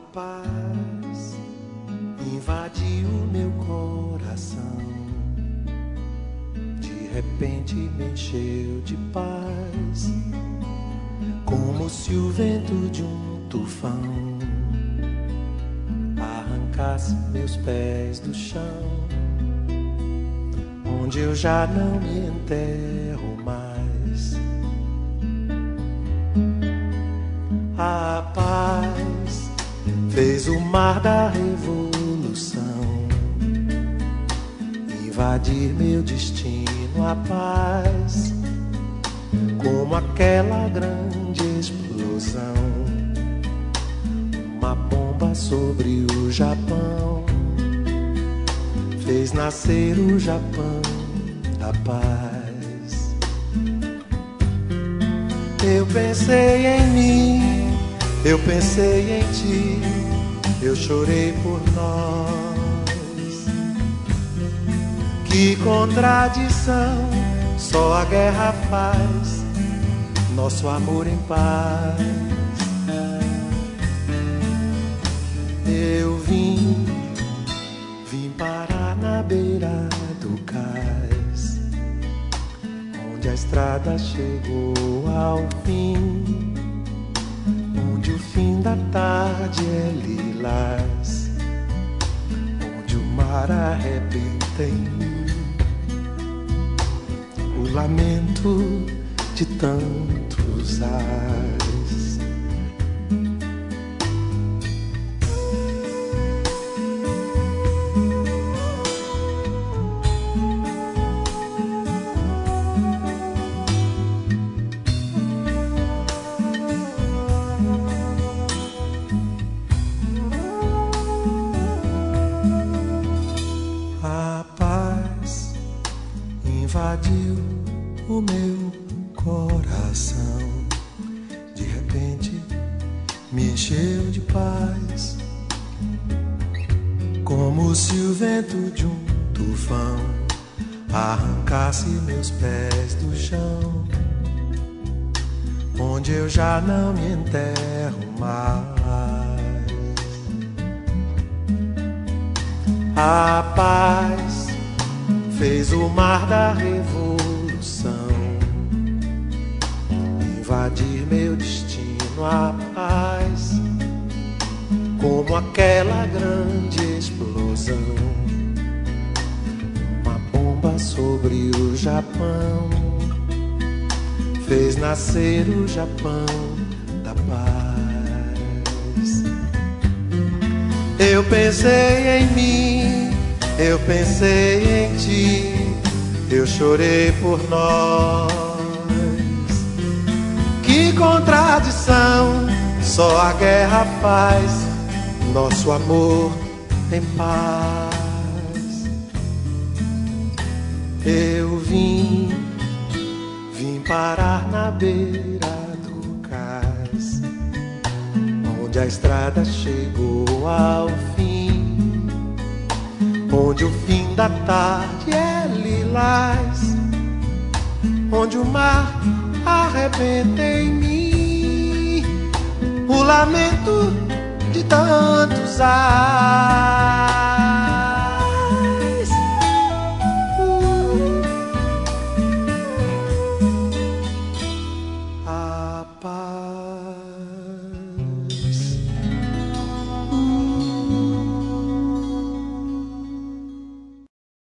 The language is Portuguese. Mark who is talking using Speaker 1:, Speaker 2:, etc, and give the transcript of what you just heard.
Speaker 1: paz invadiu meu coração, de repente me encheu de paz, como se o vento de um tufão arrancasse meus pés do chão, onde eu já não me enterro mais. A paz fez o mar da revolução invadir meu destino. A paz, como aquela grande explosão, uma bomba sobre o Japão, fez nascer o Japão da paz. Eu pensei em mim, eu pensei em ti, eu chorei por nós. Que contradição, só a guerra faz nosso amor em paz. Eu vim parar na beira do cais, onde a estrada chegou ao fim, onde o fim da tarde é lilás, onde o mar arrebenta em mim o lamento de tantos ais. A paz invadiu o meu coração, de repente me encheu de paz, como se o vento de um tufão arrancasse meus pés do chão, onde eu já não me enterro mais. A paz fez o mar da revolução invadir meu destino. A paz, como aquela grande explosão, uma bomba sobre o Japão, fez nascer o Japão da paz. Eu pensei em mim, eu pensei em ti, eu chorei por nós. Que contradição, só a guerra faz nosso amor em paz. Eu vim parar na beira do cais, onde a estrada chegou ao fim, onde o fim da tarde é lilás, onde o mar arrebenta em mim o lamento de tantos ais. A paz